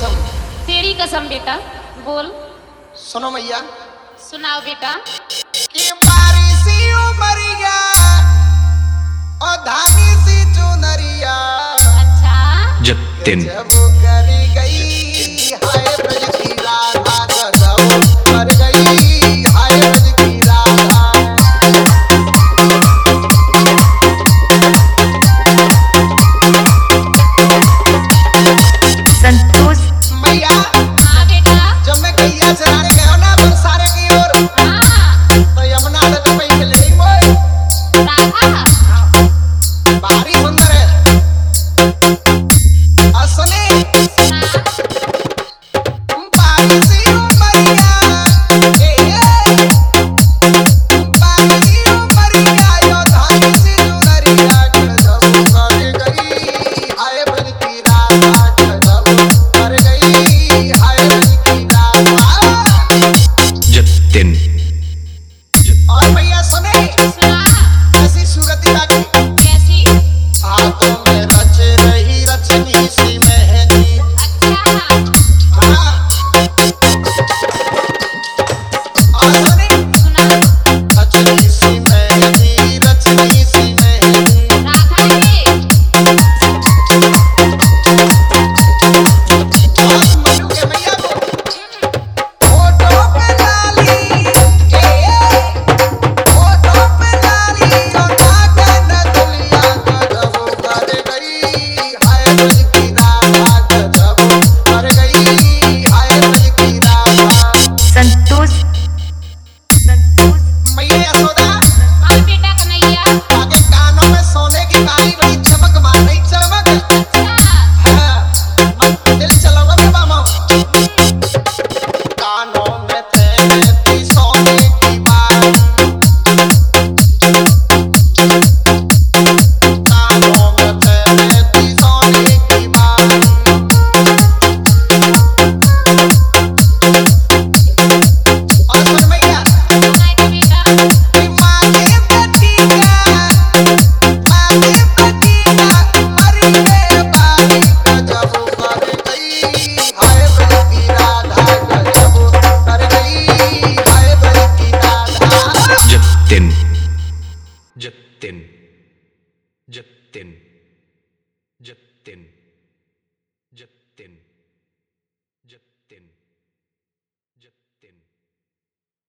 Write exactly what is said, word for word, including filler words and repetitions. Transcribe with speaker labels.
Speaker 1: कसम।
Speaker 2: तेरी कसम बेटा, बोल।
Speaker 1: सुनो मैया।
Speaker 2: सुनाओ बेटा।
Speaker 1: कि बारिशी उमरिया और धानी सी चुनरिया।
Speaker 2: अच्छा।
Speaker 3: जतिन
Speaker 1: जब करी गई हाय ब्रज की राधा, गजब कर गई हाय ब्रज की राधा।
Speaker 4: संतोष
Speaker 1: मैया
Speaker 2: हाँ बेटा।
Speaker 1: जब मैं गैया चराने गया ना बरसाने की ओर,
Speaker 2: हाँ।
Speaker 1: तो यमुना नदी पे मिल गई वो
Speaker 2: राधा।
Speaker 1: भारी सुंदर है। और सुने
Speaker 2: सुना।
Speaker 1: बारिशी उमरिया, ए ए बारिशी उमरिया यो धानी सी चुनरिया, गजब कर गई हाय ब्रज की राधा, गजब कर गई हाय ब्रज की राधा।
Speaker 3: जतिन
Speaker 1: और भैया सुने
Speaker 2: सुना।
Speaker 1: ऐसी सूरत बाकी
Speaker 2: कैसी?
Speaker 1: हाथों में रच रही रचनी सी मेहंदी।
Speaker 2: अच्छा।
Speaker 1: हाँ। और सुने
Speaker 2: सुना।
Speaker 1: रचनी सी मेहंदी, रचनी सी मेहंदी।
Speaker 2: राधा के।
Speaker 1: और मनु के भैया को होठों पे लाली, ए ए होठों पे लाली और नागन दुलिया, गजब कर गई हाय ब्रज की राधा, गजब कर गई हाय ब्रज की राधा।
Speaker 4: संतोष संतोष
Speaker 1: मैया यशोदा
Speaker 2: हाँ बेटा कन्हैया।
Speaker 1: आगे कानों में सोने की काली बड़ी चमक मार रही चमक।
Speaker 2: अच्छा।
Speaker 1: हाँ, अब दिल चलाओ के मामा। कानों में थे सोने की मार, कानों में थे सोने की मार। और सुन मैया
Speaker 2: सुनाई दे बेटा।
Speaker 1: कि मांगे बेटी का, मांगे बेटी का मरी रे बारी, गजब कर गई हाय ब्रज की राधा, गजब कर गई हाय ब्रज की राधा।
Speaker 3: जतिन जतिन